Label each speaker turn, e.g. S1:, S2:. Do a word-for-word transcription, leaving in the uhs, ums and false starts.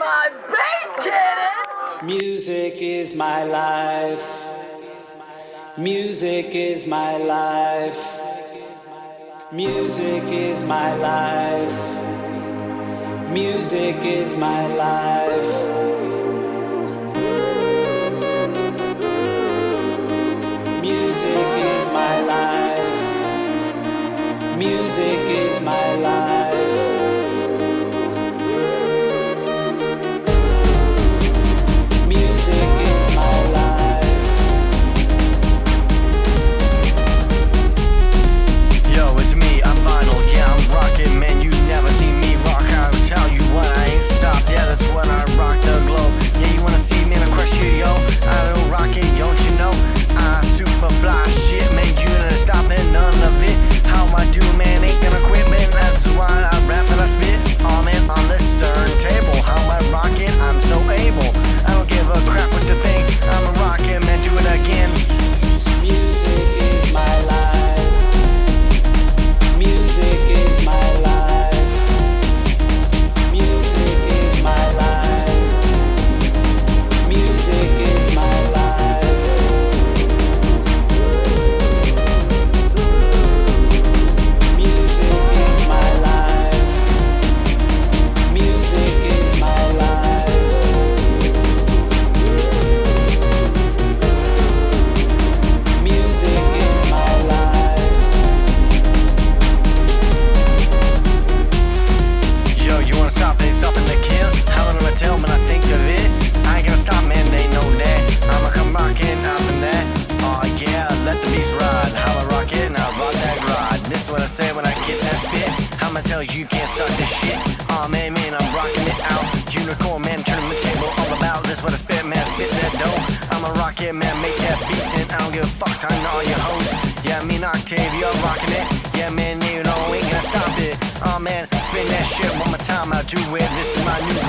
S1: my bass cannon!
S2: Music is my life. Music is my life. Music is my life. Music is my life. Music is my life. Music is my life. Music is my life.
S3: Yo, it's me, I'm vinyl, yeah, I'm rockin', man, you never seen me rock. I'll tell you what, I ain't stopped, yeah, that's when I rock the globe. Yeah, you wanna see me in a crush you, yo? I don't rock it, don't you know? I super fly shit, man, you ain't stopping none of it. How I do, man, ain't gonna quit, man, that's why I rap and I spit. Oh, man, on this turntable, how I rock it, I'm so able. I don't give a crap what you think, I'm a rockin', man, do it again.
S2: Music is my life. Music is my life. Music is my life. Music is my life. Music is my life. Music is my life. Music is my life.
S3: Yo, you wanna stop, they stopping to kill? How long am I tell when I think of it? I ain't gonna stop, man, they know that. I'ma come rockin' out the net. Oh yeah, let the beast ride. How I rock it, and I rock that ride. This is what I say when I get that spit. I'ma tell you, you can't suck this shit. Oh man, man, I'm rocking it out. Unicorn, man, turning the table all about. This what I spit, man, spit that dough. I'ma rock it, man, make that beat, and I don't give a fuck, I know all your hoes. Yeah, me and Octavia rocking it. Yeah, man, you know, ain't gonna stop it. Oh man, spin that shit one more time, I'll do it. This is my new